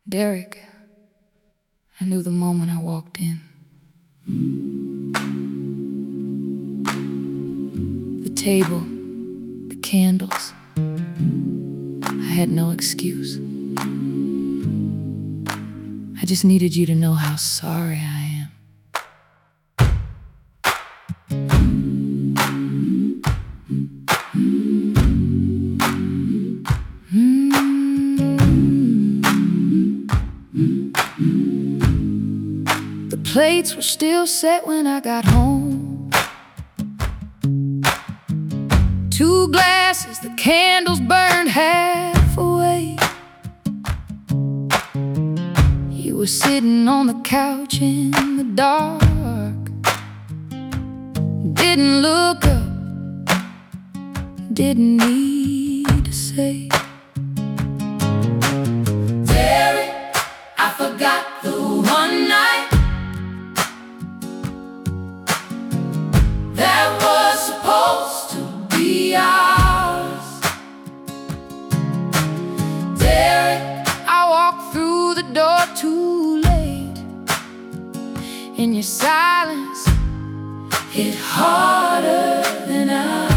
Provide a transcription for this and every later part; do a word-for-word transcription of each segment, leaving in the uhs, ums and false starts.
Derek, I knew the moment I walked in. The table, the candles, I had no excuse. I just needed you to know how sorry I am. The plates were still set when I got home. Two glasses, the candles burned half away. You were sitting on the couch in the dark. Didn't look up, didn't need to say, Derek, I forgot the one night that was supposed to be ours. Derek, I walked through the door too late, and your silence hit harder than ours.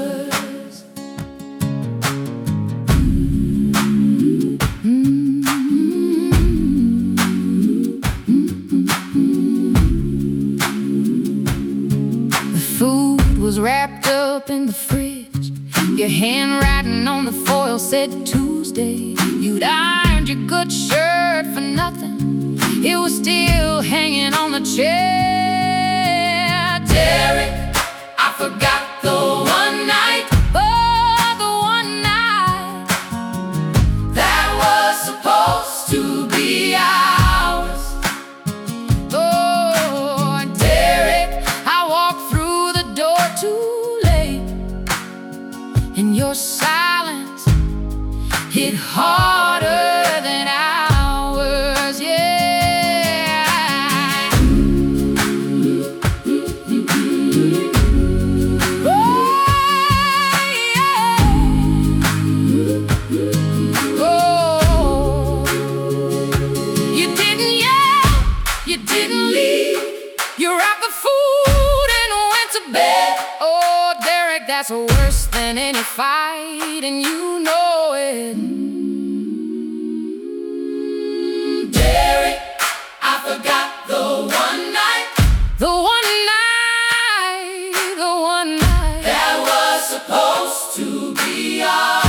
Food was wrapped up in the fridge. Your handwriting on the foil said Tuesday. You'd ironed your good shirt for nothing. It was still hanging on the chair. Derek, I forgot the one night, oh, the one night that was supposed to be ours. Oh, Derek, I walked through the door too late, and your silence hit harder than ours, yeah. Oh, yeah. Oh, you didn't yell, you didn't leave. You wrapped the food and went to bed. Oh, Derek, that's worse than any fight, and you know it. Derek, I forgot the one night, the one night, the one night that was supposed to be ours.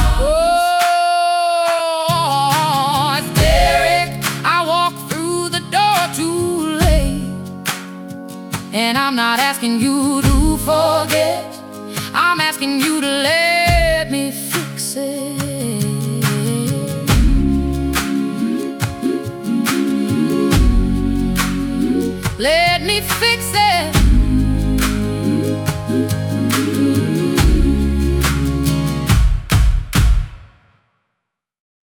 Oh, Derek, I walked through the door too late, and I'm not asking you to forget, I'm asking you to let me fix it. Let me fix it.